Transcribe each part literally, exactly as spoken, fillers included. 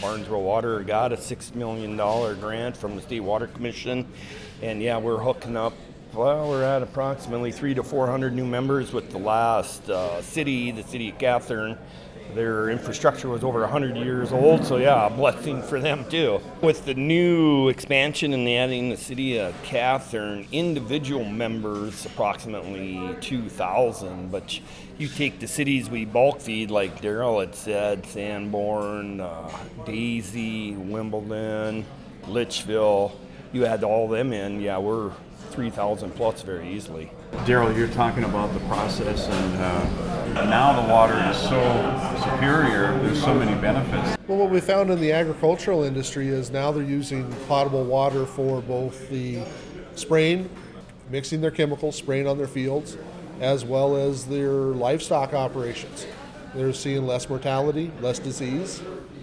Barnesville Water got a six million dollars grant from the State Water Commission. And yeah, we're hooking up. Well, we're at approximately three to four hundred new members with the last uh, city, the city of Catherine. Their infrastructure was over one hundred years old, so yeah, a blessing for them too. With the new expansion and adding the city of Catherine, individual members, approximately two thousand, but you take the cities we bulk feed, like Daryl had said, Sanborn, uh, Daisy, Wimbledon, Litchville, you add all them in, yeah, we're three thousand plus very easily. Daryl, you're talking about the process, and uh, now the water is so superior, there's so many benefits. Well, what we found in the agricultural industry is now they're using potable water for both the spraying, mixing their chemicals, spraying on their fields, as well as their livestock operations. They're seeing less mortality, less disease.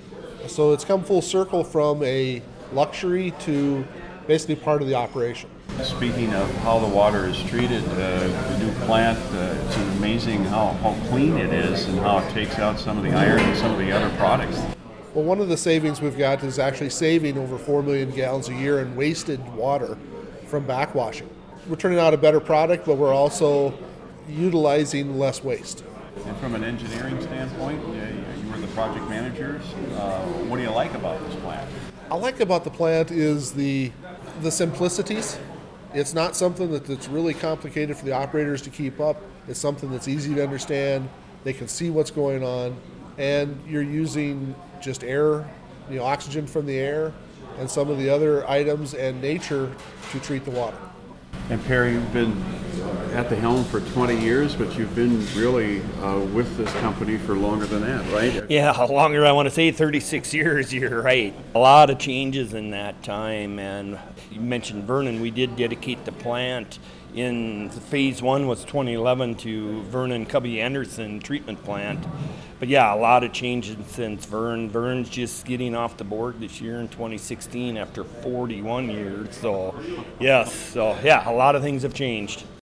So it's come full circle from a luxury to basically part of the operation. Speaking of how the water is treated, uh, the new plant, uh, it's amazing how, how clean it is and how it takes out some of the iron and some of the other products. Well, one of the savings we've got is actually saving over four million gallons a year in wasted water from backwashing. We're turning out a better product, but we're also utilizing less waste. And from an engineering standpoint, you, you were the project managers. Uh, what do you like about this plant? I like about the plant is the the simplicities. It's not something that, that's really complicated for the operators to keep up. It's something that's easy to understand. They can see what's going on, and you're using just air, you know, oxygen from the air, and some of the other items and nature to treat the water. And Perry, you've been at the helm for twenty years, but you've been really uh, with this company for longer than that, right? Yeah, longer, I want to say thirty-six years, you're right. A lot of changes in that time, and you mentioned Vernon, we did dedicate the plant in phase one was twenty eleven to Vernon Cubby Anderson treatment plant. But yeah, a lot of changes since Vern. Vern's just getting off the board this year in twenty sixteen after forty-one years. So yes, so yeah, a lot of things have changed.